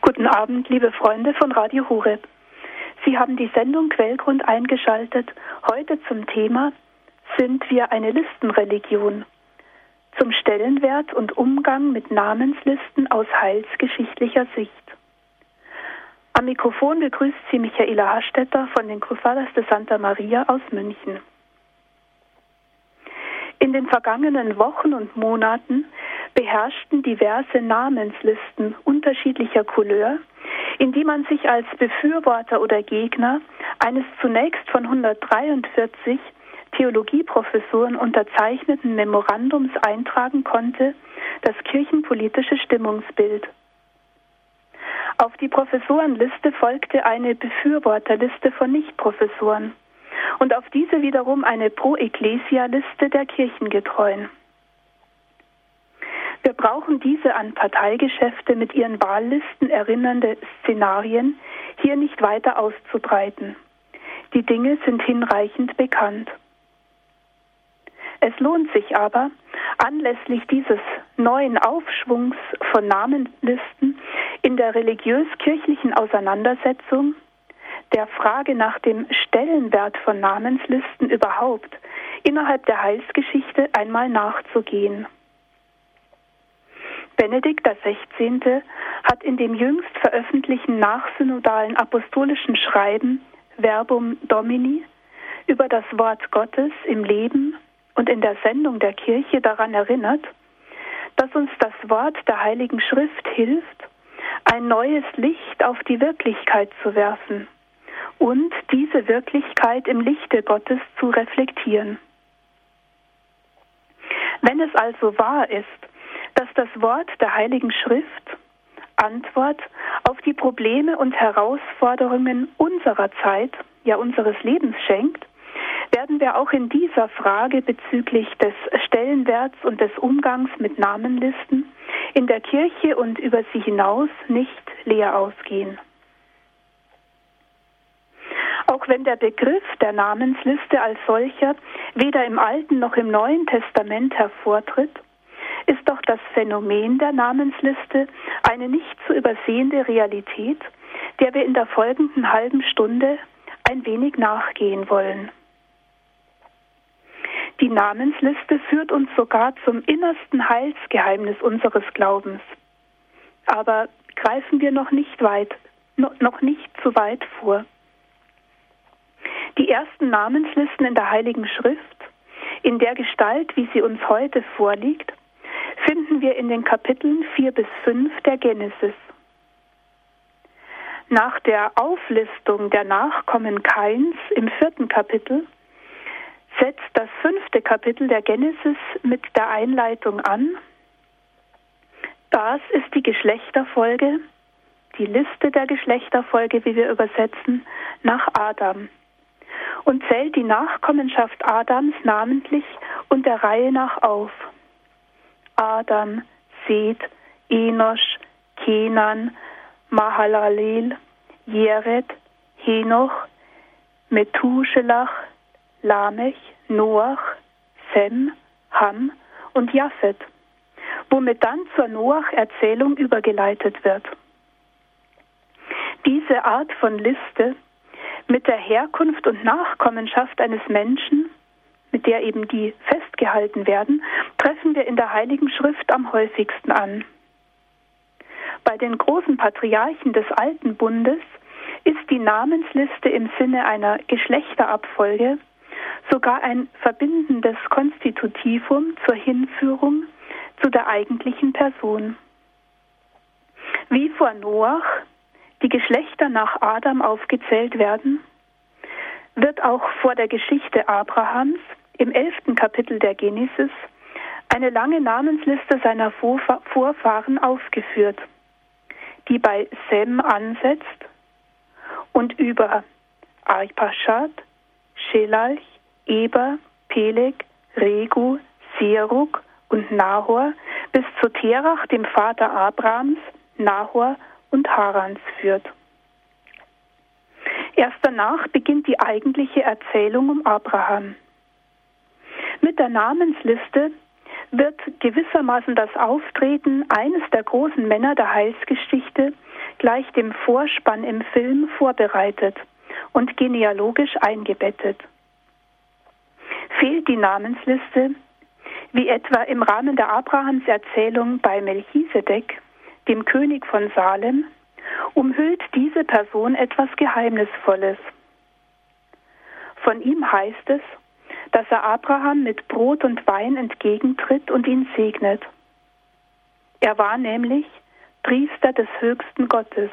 Guten Abend, liebe Freunde von Radio Horeb. Sie haben die Sendung Quellgrund eingeschaltet. Heute zum Thema: Sind wir eine Listenreligion? Zum Stellenwert und Umgang mit Namenslisten aus heilsgeschichtlicher Sicht. Am Mikrofon begrüßt Sie Michaela Hastetter von den Cruzadas de Santa Maria aus München. In den vergangenen Wochen und Monaten beherrschten diverse Namenslisten unterschiedlicher Couleur, in die man sich als Befürworter oder Gegner eines zunächst von 143 Theologieprofessoren unterzeichneten Memorandums eintragen konnte, das kirchenpolitische Stimmungsbild. Auf die Professorenliste folgte eine Befürworterliste von Nichtprofessoren und auf diese wiederum eine Pro-Ecclesia-Liste der Kirchengetreuen. Wir brauchen diese an Parteigeschäfte mit ihren Wahllisten erinnernde Szenarien hier nicht weiter auszubreiten. Die Dinge sind hinreichend bekannt. Es lohnt sich aber, anlässlich dieses neuen Aufschwungs von Namenlisten in der religiös-kirchlichen Auseinandersetzung, der Frage nach dem Stellenwert von Namenslisten überhaupt innerhalb der Heilsgeschichte einmal nachzugehen. Benedikt XVI. Hat in dem jüngst veröffentlichten nachsynodalen apostolischen Schreiben Verbum Domini über das Wort Gottes im Leben und in der Sendung der Kirche daran erinnert, dass uns das Wort der Heiligen Schrift hilft, ein neues Licht auf die Wirklichkeit zu werfen und diese Wirklichkeit im Lichte Gottes zu reflektieren. Wenn es also wahr ist, dass das Wort der Heiligen Schrift Antwort auf die Probleme und Herausforderungen unserer Zeit, ja unseres Lebens schenkt, werden wir auch in dieser Frage bezüglich des Stellenwerts und des Umgangs mit Namenlisten in der Kirche und über sie hinaus nicht leer ausgehen. Auch wenn der Begriff der Namensliste als solcher weder im Alten noch im Neuen Testament hervortritt, ist doch das Phänomen der Namensliste eine nicht zu übersehende Realität, der wir in der folgenden halben Stunde ein wenig nachgehen wollen. Die Namensliste führt uns sogar zum innersten Heilsgeheimnis unseres Glaubens. Aber greifen wir noch nicht zu weit vor. Die ersten Namenslisten in der Heiligen Schrift, in der Gestalt, wie sie uns heute vorliegt, finden wir in den Kapiteln 4 bis 5 der Genesis. Nach der Auflistung der Nachkommen Kains im 4. Kapitel setzt das 5. Kapitel der Genesis mit der Einleitung an: Das ist die Geschlechterfolge, die Liste der Geschlechterfolge, wie wir übersetzen, nach Adam, und zählt die Nachkommenschaft Adams namentlich und der Reihe nach auf. Adam, Seth, Enosch, Kenan, Mahalalel, Jered, Henoch, Methuselach, Lamech, Noach, Sem, Ham und Japhet, womit dann zur Noach-Erzählung übergeleitet wird. Diese Art von Liste mit der Herkunft und Nachkommenschaft eines Menschen, mit der eben die festgehalten werden, treffen wir in der Heiligen Schrift am häufigsten an. Bei den großen Patriarchen des Alten Bundes ist die Namensliste im Sinne einer Geschlechterabfolge sogar ein verbindendes Konstitutivum zur Hinführung zu der eigentlichen Person. Wie vor Noach die Geschlechter nach Adam aufgezählt werden, wird auch vor der Geschichte Abrahams im 11. Kapitel der Genesis eine lange Namensliste seiner Vorfahren aufgeführt, die bei Sem ansetzt und über Arpachshad, Shelalch, Eber, Peleg, Regu, Serug und Nahor bis zu Terach, dem Vater Abrahams, Nahor und Harans führt. Erst danach beginnt die eigentliche Erzählung um Abraham. Mit der Namensliste wird gewissermaßen das Auftreten eines der großen Männer der Heilsgeschichte gleich dem Vorspann im Film vorbereitet und genealogisch eingebettet. Fehlt die Namensliste, wie etwa im Rahmen der Abrahamserzählung bei Melchisedek, dem König von Salem, umhüllt diese Person etwas Geheimnisvolles. Von ihm heißt es, dass er Abraham mit Brot und Wein entgegentritt und ihn segnet. Er war nämlich Priester des höchsten Gottes.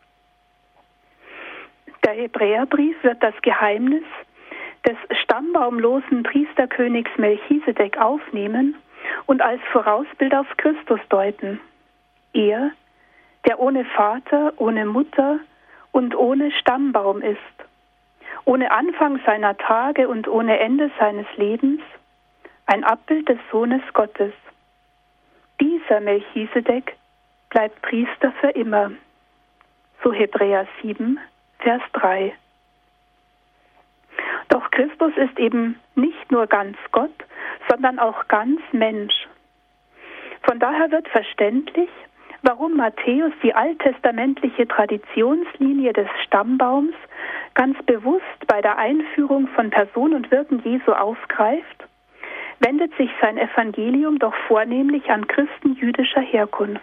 Der Hebräerbrief wird das Geheimnis des stammbaumlosen Priesterkönigs Melchisedek aufnehmen und als Vorausbild auf Christus deuten. Er, der ohne Vater, ohne Mutter und ohne Stammbaum ist, ohne Anfang seiner Tage und ohne Ende seines Lebens, ein Abbild des Sohnes Gottes. Dieser Melchisedek bleibt Priester für immer. So Hebräer 7, Vers 3. Doch Christus ist eben nicht nur ganz Gott, sondern auch ganz Mensch. Von daher wird verständlich, warum Matthäus die alttestamentliche Traditionslinie des Stammbaums ganz bewusst bei der Einführung von Person und Wirken Jesu aufgreift, wendet sich sein Evangelium doch vornehmlich an Christen jüdischer Herkunft.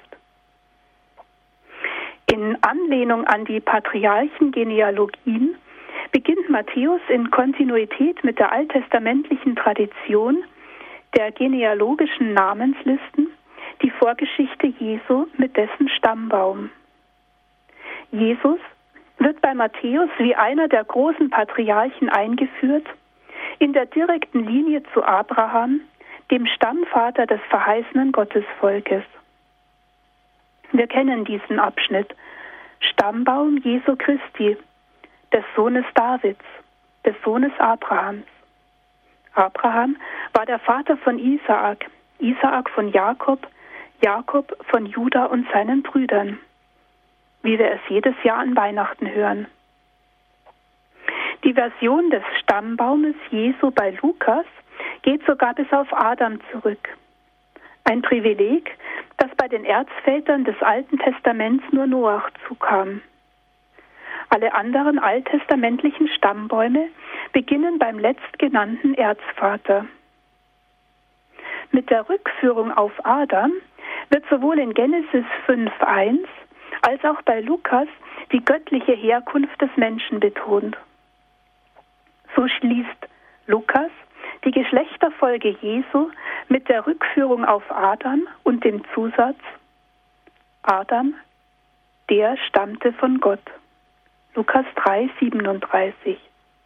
In Anlehnung an die Patriarchengenealogien beginnt Matthäus in Kontinuität mit der alttestamentlichen Tradition der genealogischen Namenslisten die Vorgeschichte Jesu mit dessen Stammbaum. Jesus wird bei Matthäus wie einer der großen Patriarchen eingeführt, in der direkten Linie zu Abraham, dem Stammvater des verheißenen Gottesvolkes. Wir kennen diesen Abschnitt: Stammbaum Jesu Christi, des Sohnes Davids, des Sohnes Abrahams. Abraham war der Vater von Isaak, Isaak von Jakob, Jakob von Juda und seinen Brüdern, wie wir es jedes Jahr an Weihnachten hören. Die Version des Stammbaumes Jesu bei Lukas geht sogar bis auf Adam zurück. Ein Privileg, das bei den Erzvätern des Alten Testaments nur Noach zukam. Alle anderen alttestamentlichen Stammbäume beginnen beim letztgenannten Erzvater. Mit der Rückführung auf Adam wird sowohl in Genesis 5,1 als auch bei Lukas die göttliche Herkunft des Menschen betont. So schließt Lukas die Geschlechterfolge Jesu mit der Rückführung auf Adam und dem Zusatz: Adam, der stammte von Gott. Lukas 3,37.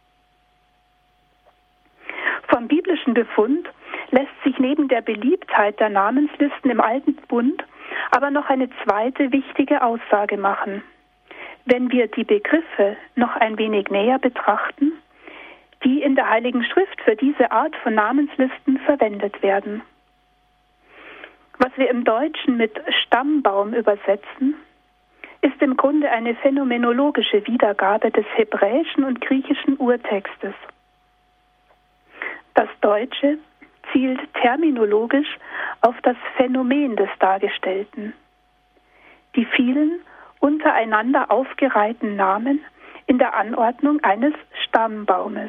Vom biblischen Befund lässt sich neben der Beliebtheit der Namenslisten im Alten Bund aber noch eine zweite wichtige Aussage machen. Wenn wir die Begriffe noch ein wenig näher betrachten, die in der Heiligen Schrift für diese Art von Namenslisten verwendet werden. Was wir im Deutschen mit Stammbaum übersetzen, ist im Grunde eine phänomenologische Wiedergabe des hebräischen und griechischen Urtextes. Das Deutsche zielt terminologisch auf das Phänomen des Dargestellten. Die vielen untereinander aufgereihten Namen in der Anordnung eines Stammbaumes.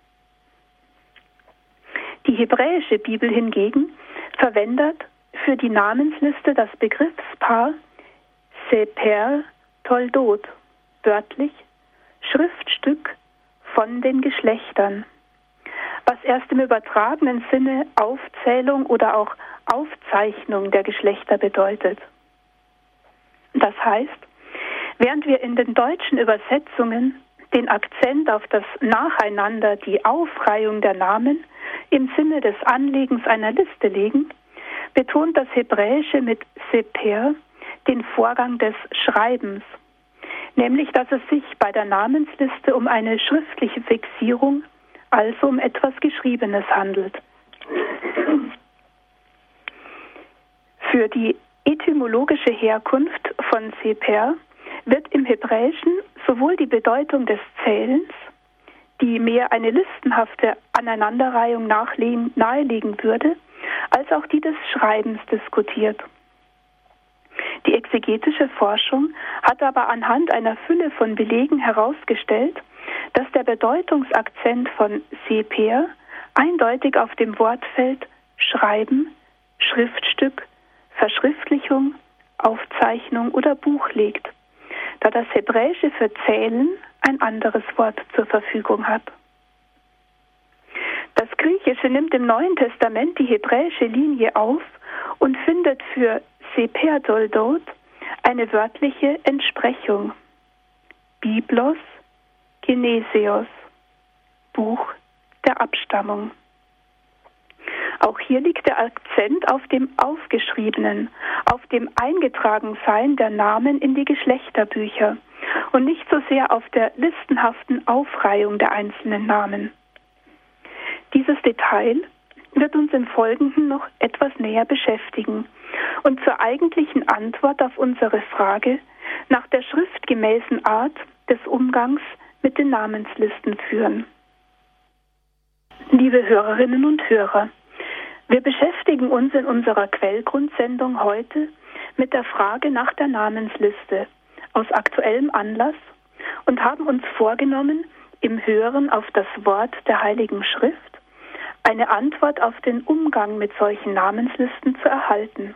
Die hebräische Bibel hingegen verwendet für die Namensliste das Begriffspaar Seper Toldot, wörtlich Schriftstück von den Geschlechtern, was erst im übertragenen Sinne Aufzählung oder auch Aufzeichnung der Geschlechter bedeutet. Das heißt, während wir in den deutschen Übersetzungen den Akzent auf das Nacheinander, die Aufreihung der Namen im Sinne des Anlegens einer Liste legen, betont das Hebräische mit Seper den Vorgang des Schreibens, nämlich dass es sich bei der Namensliste um eine schriftliche Fixierung, also um etwas Geschriebenes handelt. Für die etymologische Herkunft von Seper wird im Hebräischen sowohl die Bedeutung des Zählens, die mehr eine listenhafte Aneinanderreihung nahelegen würde, als auch die des Schreibens diskutiert. Die exegetische Forschung hat aber anhand einer Fülle von Belegen herausgestellt, dass der Bedeutungsakzent von Seper eindeutig auf dem Wortfeld Schreiben, Schriftstück, Verschriftlichung, Aufzeichnung oder Buch liegt, da das Hebräische für Zählen ein anderes Wort zur Verfügung hat. Das Griechische nimmt im Neuen Testament die hebräische Linie auf und findet für Seper Toldot eine wörtliche Entsprechung. Biblos, Geneseos, Buch der Abstammung. Auch hier liegt der Akzent auf dem Aufgeschriebenen, auf dem Eingetragensein der Namen in die Geschlechterbücher und nicht so sehr auf der listenhaften Aufreihung der einzelnen Namen. Dieses Detail wird uns im Folgenden noch etwas näher beschäftigen und zur eigentlichen Antwort auf unsere Frage nach der schriftgemäßen Art des Umgangs mit den Namenslisten führen. Liebe Hörerinnen und Hörer, wir beschäftigen uns in unserer Quellgrundsendung heute mit der Frage nach der Namensliste aus aktuellem Anlass und haben uns vorgenommen, im Hören auf das Wort der Heiligen Schrift eine Antwort auf den Umgang mit solchen Namenslisten zu erhalten.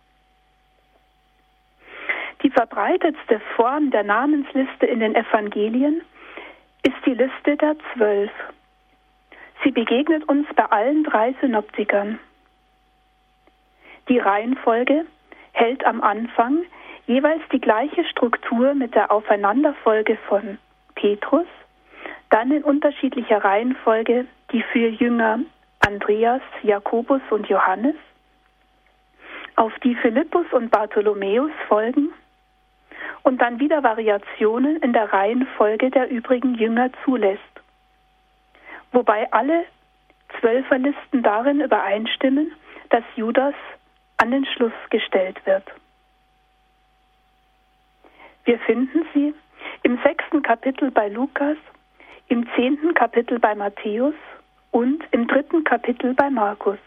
Die verbreitetste Form der Namensliste in den Evangelien ist die Liste der 12. Sie begegnet uns bei allen 3 Synoptikern. Die Reihenfolge hält am Anfang jeweils die gleiche Struktur mit der Aufeinanderfolge von Petrus, dann in unterschiedlicher Reihenfolge die 4 Jünger Andreas, Jakobus und Johannes, auf die Philippus und Bartholomäus folgen und dann wieder Variationen in der Reihenfolge der übrigen Jünger zulässt, wobei alle 12er-Listen darin übereinstimmen, dass Judas an den Schluss gestellt wird. Wir finden sie im 6. Kapitel bei Lukas, im 10. Kapitel bei Matthäus und im 3. Kapitel bei Markus.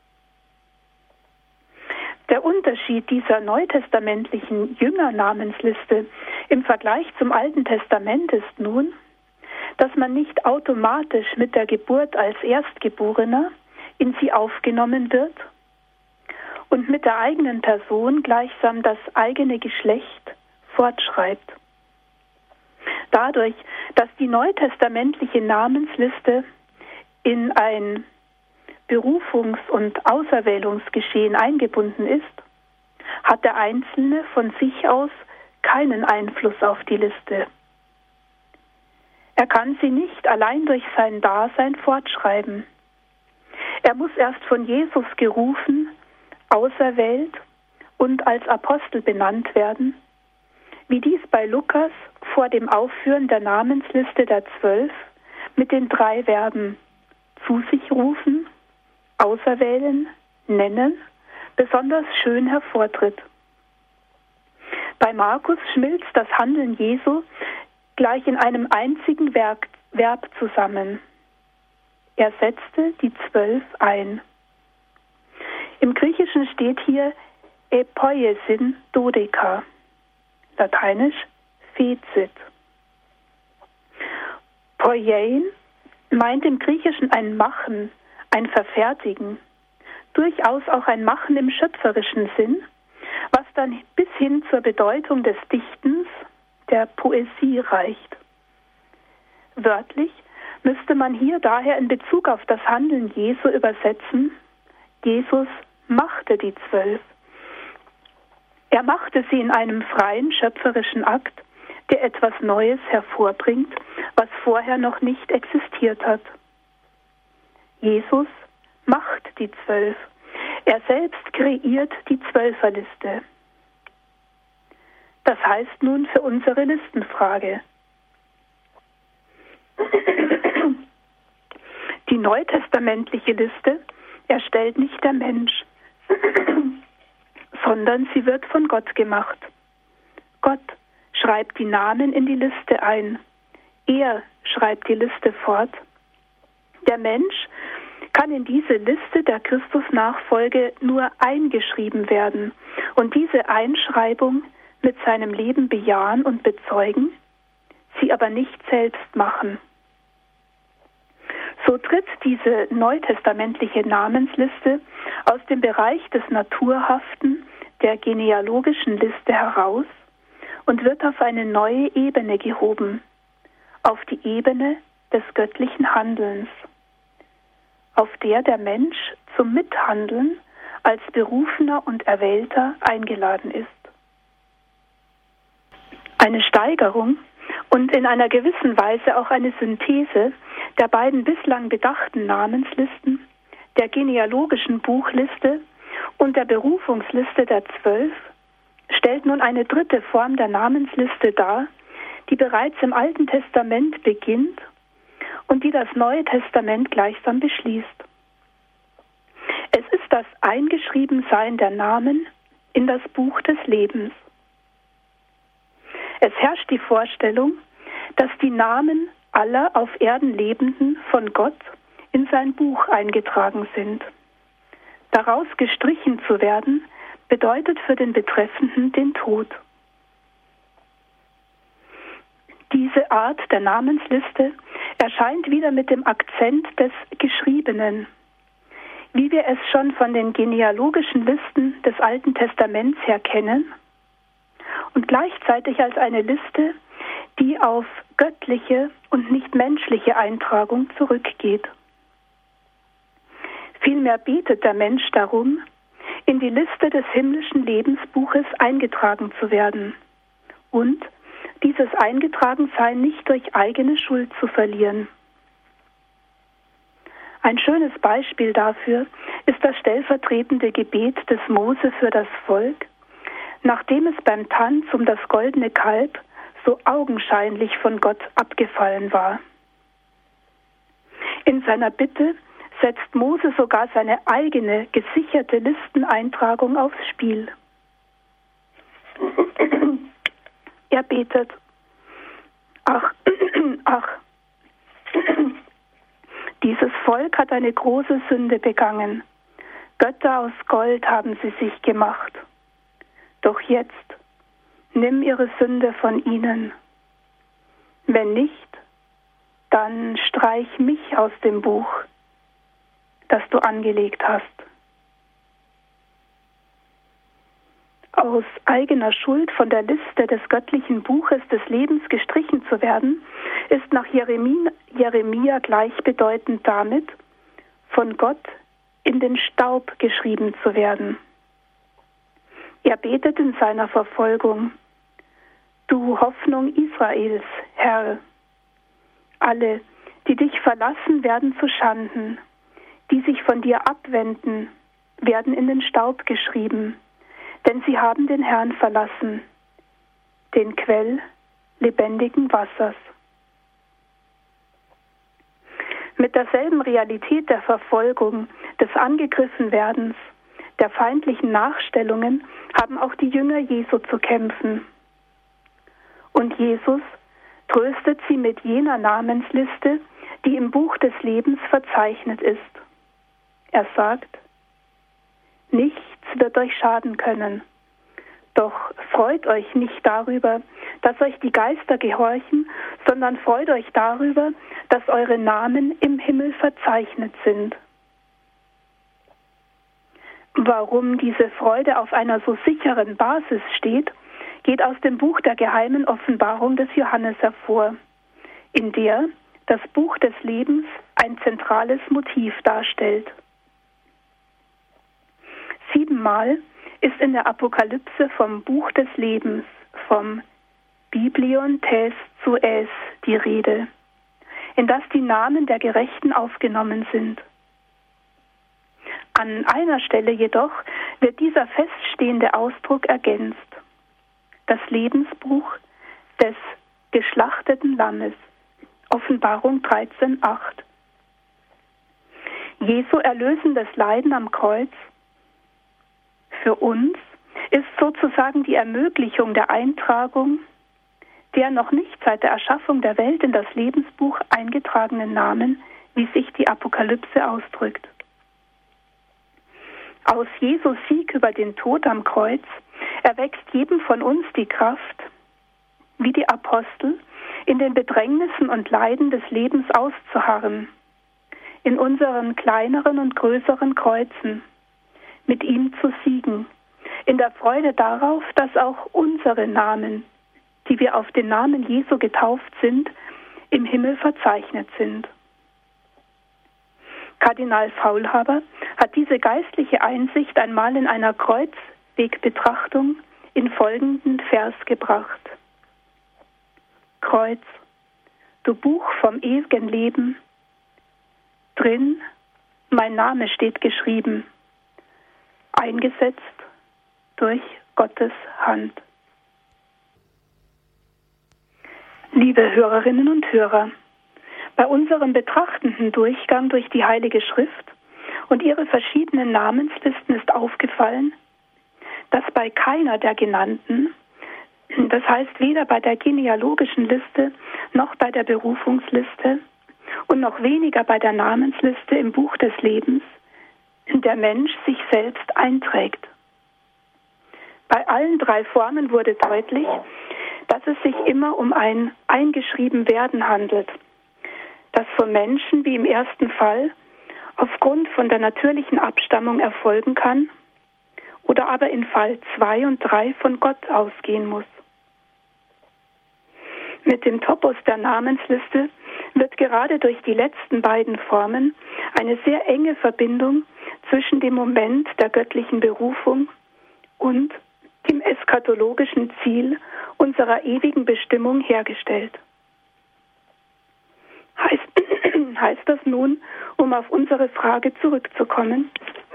Der Unterschied dieser neutestamentlichen Jüngernamensliste im Vergleich zum Alten Testament ist nun, dass man nicht automatisch mit der Geburt als Erstgeborener in sie aufgenommen wird und mit der eigenen Person gleichsam das eigene Geschlecht fortschreibt. Dadurch, dass die neutestamentliche Namensliste in ein Berufungs- und Auserwählungsgeschehen eingebunden ist, hat der Einzelne von sich aus keinen Einfluss auf die Liste. Er kann sie nicht allein durch sein Dasein fortschreiben. Er muss erst von Jesus gerufen, auserwählt und als Apostel benannt werden, wie dies bei Lukas vor dem Aufführen der Namensliste der 12 mit den 3 Verben zu sich rufen, auserwählen, nennen, besonders schön hervortritt. Bei Markus schmilzt das Handeln Jesu gleich in einem einzigen Verb zusammen. Er setzte die 12 ein. Im Griechischen steht hier epoiesin dodeka, lateinisch fecit. Poiein meint im Griechischen ein Machen, ein Verfertigen, durchaus auch ein Machen im schöpferischen Sinn, was dann bis hin zur Bedeutung des Dichtens, der Poesie reicht. Wörtlich müsste man hier daher in Bezug auf das Handeln Jesu übersetzen: Jesus machte die 12. Er machte sie in einem freien schöpferischen Akt, der etwas Neues hervorbringt, was vorher noch nicht existiert hat. Jesus macht die 12. Er selbst kreiert die 12er-Liste. Das heißt nun für unsere Listenfrage: Die neutestamentliche Liste erstellt nicht der Mensch, sondern sie wird von Gott gemacht. Gott schreibt die Namen in die Liste ein. Er schreibt die Liste fort. Der Mensch kann in diese Liste der Christusnachfolge nur eingeschrieben werden und diese Einschreibung mit seinem Leben bejahen und bezeugen, sie aber nicht selbst machen. So tritt diese neutestamentliche Namensliste aus dem Bereich des Naturhaften der genealogischen Liste heraus und wird auf eine neue Ebene gehoben, auf die Ebene des göttlichen Handelns, auf der der Mensch zum Mithandeln als Berufener und Erwählter eingeladen ist. Eine Steigerung und in einer gewissen Weise auch eine Synthese der beiden bislang bedachten Namenslisten, der genealogischen Buchliste und der Berufungsliste der 12, stellt nun eine dritte Form der Namensliste dar, die bereits im Alten Testament beginnt und die das Neue Testament gleichsam beschließt. Es ist das Eingeschriebensein der Namen in das Buch des Lebens. Es herrscht die Vorstellung, dass die Namen aller auf Erden Lebenden von Gott in sein Buch eingetragen sind. Daraus gestrichen zu werden, bedeutet für den Betreffenden den Tod. Diese Art der Namensliste erscheint wieder mit dem Akzent des Geschriebenen, wie wir es schon von den genealogischen Listen des Alten Testaments her kennen, und gleichzeitig als eine Liste, die auf göttliche und nicht menschliche Eintragung zurückgeht. Vielmehr betet der Mensch darum, in die Liste des himmlischen Lebensbuches eingetragen zu werden und dieses Eingetragensein nicht durch eigene Schuld zu verlieren. Ein schönes Beispiel dafür ist das stellvertretende Gebet des Mose für das Volk, nachdem es beim Tanz um das goldene Kalb so augenscheinlich von Gott abgefallen war. In seiner Bitte setzt Mose sogar seine eigene gesicherte Listeneintragung aufs Spiel. Er betet: Ach, dieses Volk hat eine große Sünde begangen. Götter aus Gold haben sie sich gemacht. Doch jetzt nimm ihre Sünde von ihnen. Wenn nicht, dann streich mich aus dem Buch, das du angelegt hast. Aus eigener Schuld von der Liste des göttlichen Buches des Lebens gestrichen zu werden, ist nach Jeremia gleichbedeutend damit, von Gott in den Staub geschrieben zu werden. Er betet in seiner Verfolgung: Du Hoffnung Israels, Herr, alle, die dich verlassen, werden zu Schanden, die sich von dir abwenden, werden in den Staub geschrieben, denn sie haben den Herrn verlassen, den Quell lebendigen Wassers. Mit derselben Realität der Verfolgung, des Angegriffenwerdens, der feindlichen Nachstellungen haben auch die Jünger Jesu zu kämpfen. Und Jesus tröstet sie mit jener Namensliste, die im Buch des Lebens verzeichnet ist. Er sagt: Nichts wird euch schaden können. Doch freut euch nicht darüber, dass euch die Geister gehorchen, sondern freut euch darüber, dass eure Namen im Himmel verzeichnet sind. Warum diese Freude auf einer so sicheren Basis steht, geht aus dem Buch der geheimen Offenbarung des Johannes hervor, in der das Buch des Lebens ein zentrales Motiv darstellt. 7-mal ist in der Apokalypse vom Buch des Lebens, vom Biblion tes zoes, die Rede, in das die Namen der Gerechten aufgenommen sind. An einer Stelle jedoch wird dieser feststehende Ausdruck ergänzt: das Lebensbuch des geschlachteten Lammes. Offenbarung 13,8. Jesu erlösendes Leiden am Kreuz für uns ist sozusagen die Ermöglichung der Eintragung der noch nicht seit der Erschaffung der Welt in das Lebensbuch eingetragenen Namen wie sich die Apokalypse ausdrückt. Aus Jesu Sieg über den Tod am Kreuz erwächst jedem von uns die Kraft, wie die Apostel, in den Bedrängnissen und Leiden des Lebens auszuharren, in unseren kleineren und größeren Kreuzen, mit ihm zu siegen, in der Freude darauf, dass auch unsere Namen, die wir auf den Namen Jesu getauft sind, im Himmel verzeichnet sind. Kardinal Faulhaber hat diese geistliche Einsicht einmal in einer Kreuzwegbetrachtung in folgenden Vers gebracht. Kreuz, du Buch vom ewigen Leben, drin mein Name steht geschrieben, eingesetzt durch Gottes Hand. Liebe Hörerinnen und Hörer, bei unserem betrachtenden Durchgang durch die Heilige Schrift und ihre verschiedenen Namenslisten ist aufgefallen, dass bei keiner der genannten, das heißt weder bei der genealogischen Liste noch bei der Berufungsliste und noch weniger bei der Namensliste im Buch des Lebens, der Mensch sich selbst einträgt. Bei allen drei Formen wurde deutlich, dass es sich immer um ein Eingeschriebenwerden handelt, das von Menschen wie im ersten Fall aufgrund von der natürlichen Abstammung erfolgen kann oder aber in Fall 2 und 3 von Gott ausgehen muss. Mit dem Topos der Namensliste wird gerade durch die letzten beiden Formen eine sehr enge Verbindung zwischen dem Moment der göttlichen Berufung und dem eschatologischen Ziel unserer ewigen Bestimmung hergestellt. Heißt das nun, um auf unsere Frage zurückzukommen,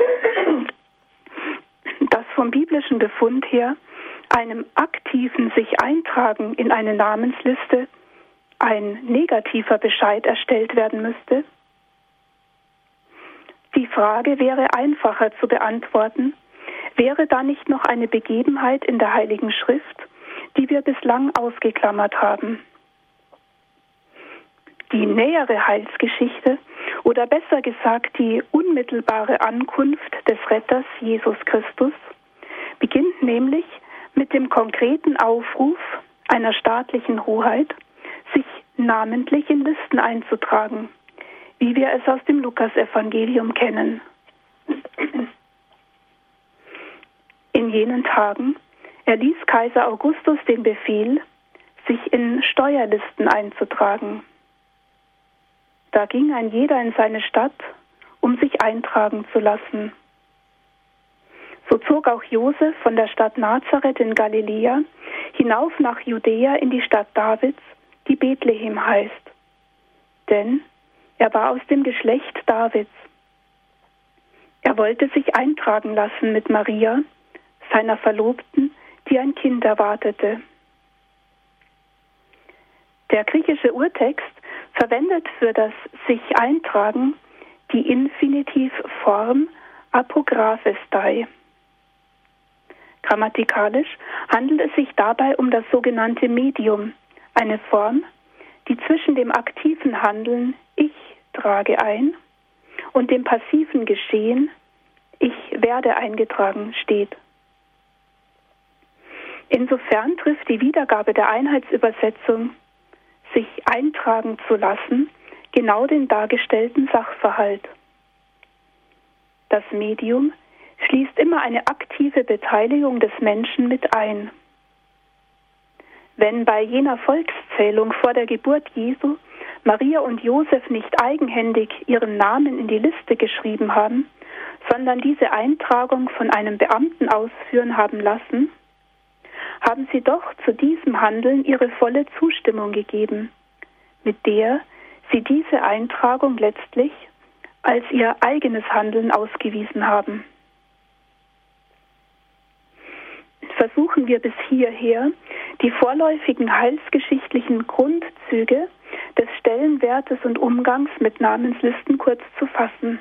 dass vom biblischen Befund her einem aktiven sich eintragen in eine Namensliste ein negativer Bescheid erstellt werden müsste? Die Frage wäre einfacher zu beantworten, wäre da nicht noch eine Begebenheit in der Heiligen Schrift, die wir bislang ausgeklammert haben. Die nähere Heilsgeschichte oder besser gesagt die unmittelbare Ankunft des Retters Jesus Christus beginnt nämlich mit dem konkreten Aufruf einer staatlichen Hoheit, sich namentlich in Listen einzutragen, wie wir es aus dem Lukasevangelium kennen. In jenen Tagen erließ Kaiser Augustus den Befehl, sich in Steuerlisten einzutragen. Da ging ein jeder in seine Stadt, um sich eintragen zu lassen. So zog auch Josef von der Stadt Nazareth in Galiläa hinauf nach Judäa in die Stadt Davids, die Bethlehem heißt. Denn er war aus dem Geschlecht Davids. Er wollte sich eintragen lassen mit Maria, seiner Verlobten, die ein Kind erwartete. Der griechische Urtext verwendet für das sich eintragen die Infinitivform Apografestai. Grammatikalisch handelt es sich dabei um das sogenannte Medium, eine Form, die zwischen dem aktiven Handeln ich trage ein und dem passiven Geschehen ich werde eingetragen steht. Insofern trifft die Wiedergabe der Einheitsübersetzung sich eintragen zu lassen genau den dargestellten Sachverhalt. Das Medium schließt immer eine aktive Beteiligung des Menschen mit ein. Wenn bei jener Volkszählung vor der Geburt Jesu Maria und Josef nicht eigenhändig ihren Namen in die Liste geschrieben haben, sondern diese Eintragung von einem Beamten ausführen haben lassen, haben sie doch zu diesem Handeln ihre volle Zustimmung gegeben, mit der sie diese Eintragung letztlich als ihr eigenes Handeln ausgewiesen haben. Versuchen wir bis hierher, die vorläufigen heilsgeschichtlichen Grundzüge des Stellenwertes und Umgangs mit Namenslisten kurz zu fassen.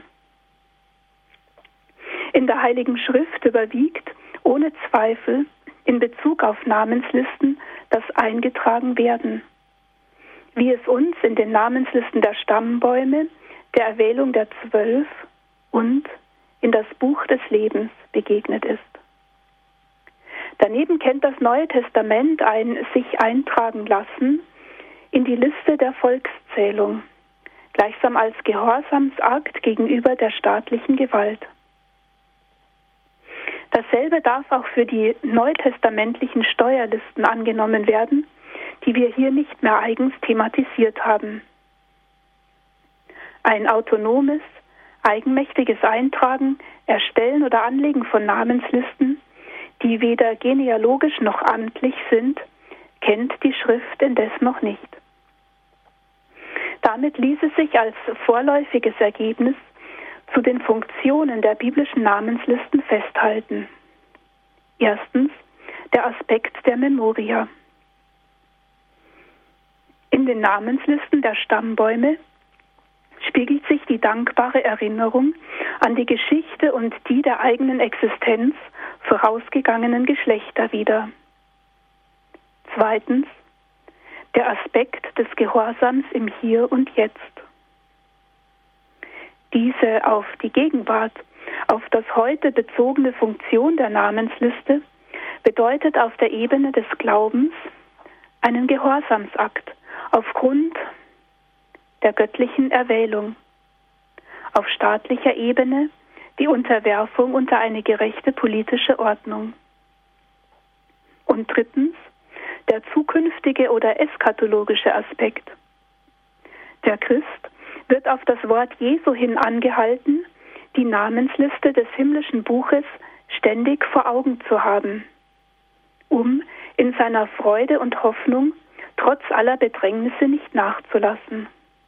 In der Heiligen Schrift überwiegt ohne Zweifel in Bezug auf Namenslisten das Eingetragenwerden, wie es uns in den Namenslisten der Stammbäume, der Erwählung der 12 und in das Buch des Lebens begegnet ist. Daneben kennt das Neue Testament ein sich eintragen lassen in die Liste der Volkszählung, gleichsam als Gehorsamsakt gegenüber der staatlichen Gewalt. Dasselbe darf auch für die neutestamentlichen Steuerlisten angenommen werden, die wir hier nicht mehr eigens thematisiert haben. Ein autonomes, eigenmächtiges Eintragen, Erstellen oder Anlegen von Namenslisten, die weder genealogisch noch amtlich sind, kennt die Schrift indes noch nicht. Damit ließ es sich als vorläufiges Ergebnis zu den Funktionen der biblischen Namenslisten festhalten. Erstens der Aspekt der Memoria. In den Namenslisten der Stammbäume spiegelt sich die dankbare Erinnerung an die Geschichte und die der eigenen Existenz vorausgegangenen Geschlechter wider. Zweitens der Aspekt des Gehorsams im Hier und Jetzt. Diese auf die Gegenwart, auf das Heute bezogene Funktion der Namensliste bedeutet auf der Ebene des Glaubens einen Gehorsamsakt aufgrund der göttlichen Erwählung, auf staatlicher Ebene die Unterwerfung unter eine gerechte politische Ordnung. Und drittens der zukünftige oder eschatologische Aspekt. Der Christ wird auf das Wort Jesu hin angehalten, die Namensliste des himmlischen Buches ständig vor Augen zu haben, um in seiner Freude und Hoffnung trotz aller Bedrängnisse nicht nachzulassen.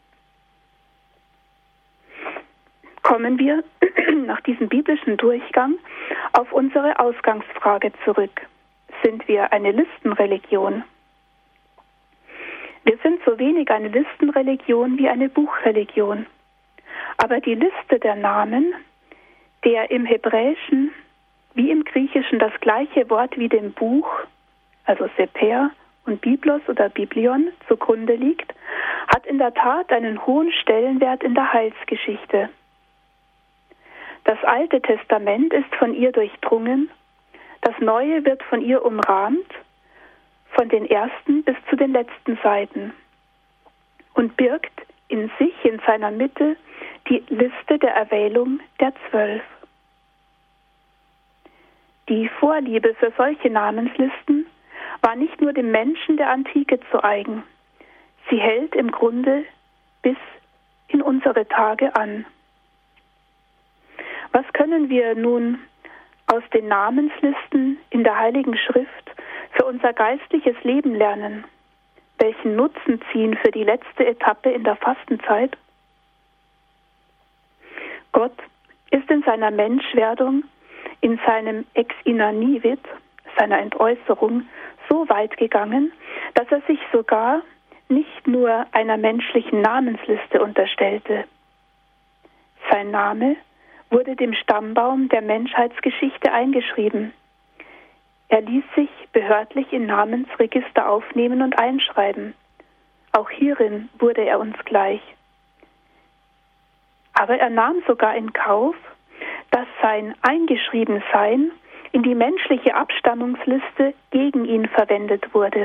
Kommen wir nach diesem biblischen Durchgang auf unsere Ausgangsfrage zurück. Sind wir eine Listenreligion? Wir sind so wenig eine Listenreligion wie eine Buchreligion. Aber die Liste der Namen, der im Hebräischen wie im Griechischen das gleiche Wort wie dem Buch, also Seper und Biblos oder Biblion, zugrunde liegt, hat in der Tat einen hohen Stellenwert in der Heilsgeschichte. Das Alte Testament ist von ihr durchdrungen, das Neue wird von ihr umrahmt, von den ersten bis zu den letzten Seiten, und birgt in sich, in seiner Mitte, die Liste der Erwählung der 12. Die Vorliebe für solche Namenslisten war nicht nur dem Menschen der Antike zu eigen, sie hält im Grunde bis in unsere Tage an. Was können wir nun aus den Namenslisten in der Heiligen Schrift für unser geistliches Leben lernen? Welchen Nutzen ziehen für die letzte Etappe in der Fastenzeit? Gott ist in seiner Menschwerdung, in seinem Ex Inanivit, seiner Entäußerung, so weit gegangen, dass er sich sogar nicht nur einer menschlichen Namensliste unterstellte. Sein Name wurde dem Stammbaum der Menschheitsgeschichte eingeschrieben. Er ließ sich behördlich in Namensregister aufnehmen und einschreiben. Auch hierin wurde er uns gleich. Aber er nahm sogar in Kauf, dass sein Eingeschriebensein in die menschliche Abstammungsliste gegen ihn verwendet wurde.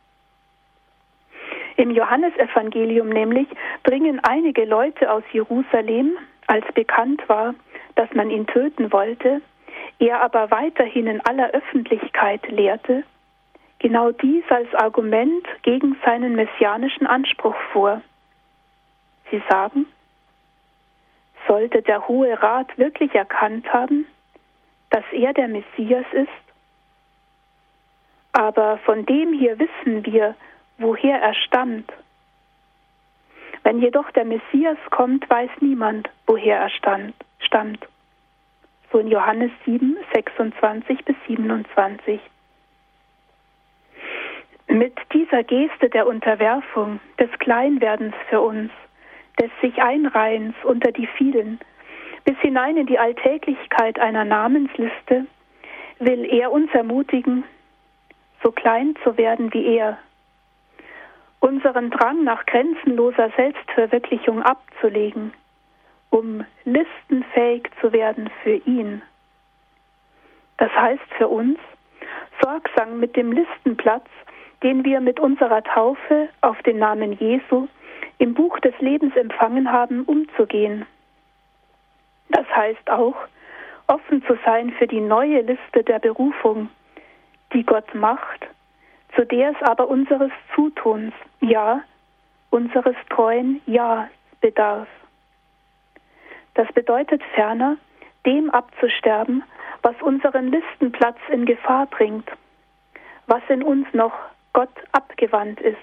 Im Johannesevangelium nämlich bringen einige Leute aus Jerusalem, als bekannt war, dass man ihn töten wollte, er aber weiterhin in aller Öffentlichkeit lehrte, genau dies als Argument gegen seinen messianischen Anspruch vor. Sie sagen, sollte der Hohe Rat wirklich erkannt haben, dass er der Messias ist? Aber von dem hier wissen wir, woher er stammt. Wenn jedoch der Messias kommt, weiß niemand, woher er stammt. So in Johannes 7, 26 bis 27. Mit dieser Geste der Unterwerfung, des Kleinwerdens für uns, des sich Einreihens unter die vielen, bis hinein in die Alltäglichkeit einer Namensliste, will er uns ermutigen, so klein zu werden wie er, unseren Drang nach grenzenloser Selbstverwirklichung abzulegen, um listenfähig zu werden für ihn. Das heißt für uns, sorgsam mit dem Listenplatz, den wir mit unserer Taufe auf den Namen Jesu im Buch des Lebens empfangen haben, umzugehen. Das heißt auch, offen zu sein für die neue Liste der Berufung, die Gott macht, zu der es aber unseres Zutuns, ja, unseres treuen Ja bedarf. Das bedeutet ferner, dem abzusterben, was unseren Listenplatz in Gefahr bringt, was in uns noch Gott abgewandt ist.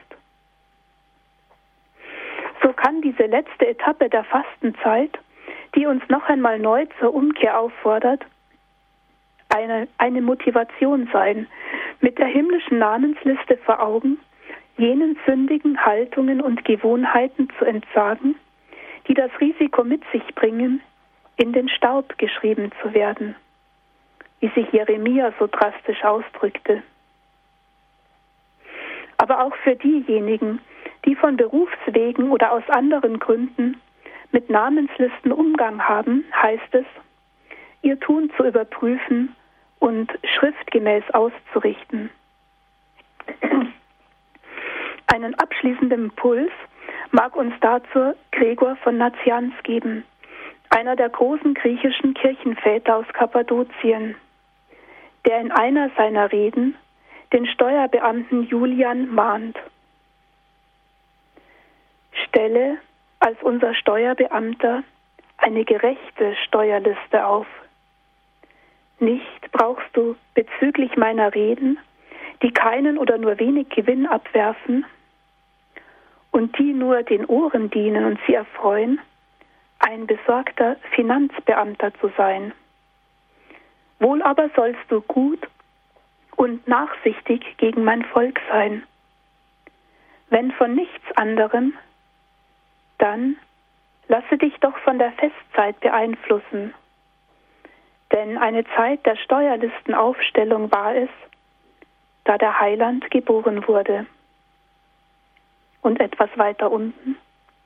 So kann diese letzte Etappe der Fastenzeit, die uns noch einmal neu zur Umkehr auffordert, eine Motivation sein, mit der himmlischen Namensliste vor Augen, jenen sündigen Haltungen und Gewohnheiten zu entsagen, die das Risiko mit sich bringen, in den Staub geschrieben zu werden, wie sich Jeremia so drastisch ausdrückte. Aber auch für diejenigen, die von Berufswegen oder aus anderen Gründen mit Namenslisten Umgang haben, heißt es, ihr Tun zu überprüfen und schriftgemäß auszurichten. Einen abschließenden Impuls mag uns dazu Gregor von Nazianz geben, einer der großen griechischen Kirchenväter aus Kappadokien, der in einer seiner Reden den Steuerbeamten Julian mahnt: Stelle als unser Steuerbeamter eine gerechte Steuerliste auf. Nicht brauchst du bezüglich meiner Reden, die keinen oder nur wenig Gewinn abwerfen und die nur den Ohren dienen und sie erfreuen, ein besorgter Finanzbeamter zu sein. Wohl aber sollst du gut und nachsichtig gegen mein Volk sein. Wenn von nichts anderem, dann lasse dich doch von der Festzeit beeinflussen. Denn eine Zeit der Steuerlistenaufstellung war es, da der Heiland geboren wurde. Und etwas weiter unten: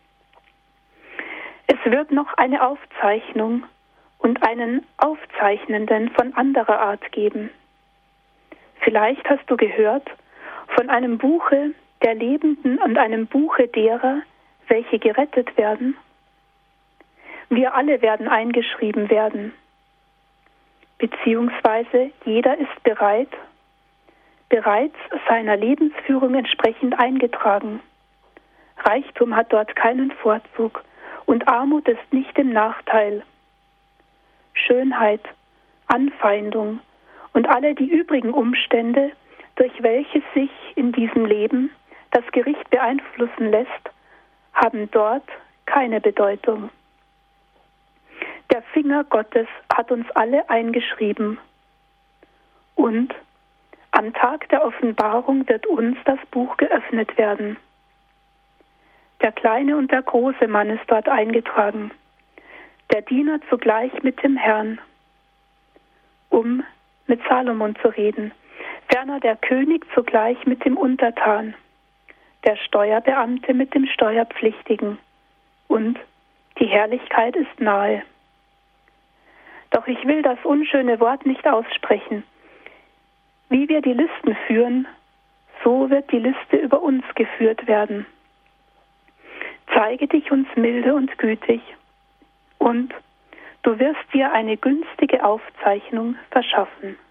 Es wird noch eine Aufzeichnung und einen Aufzeichnenden von anderer Art geben. Vielleicht hast du gehört von einem Buche der Lebenden und einem Buche derer, welche gerettet werden. Wir alle werden eingeschrieben werden, beziehungsweise jeder ist bereits seiner Lebensführung entsprechend eingetragen. Reichtum hat dort keinen Vorzug und Armut ist nicht im Nachteil. Schönheit, Anfeindung und alle die übrigen Umstände, durch welche sich in diesem Leben das Gericht beeinflussen lässt, haben dort keine Bedeutung. Der Finger Gottes hat uns alle eingeschrieben. Und am Tag der Offenbarung wird uns das Buch geöffnet werden. Der kleine und der große Mann ist dort eingetragen, der Diener zugleich mit dem Herrn, um mit Salomon zu reden, ferner der König zugleich mit dem Untertan, der Steuerbeamte mit dem Steuerpflichtigen, und die Herrlichkeit ist nahe. Doch ich will das unschöne Wort nicht aussprechen. Wie wir die Listen führen, so wird die Liste über uns geführt werden. Zeige dich uns milde und gütig, und du wirst dir eine günstige Aufzeichnung verschaffen.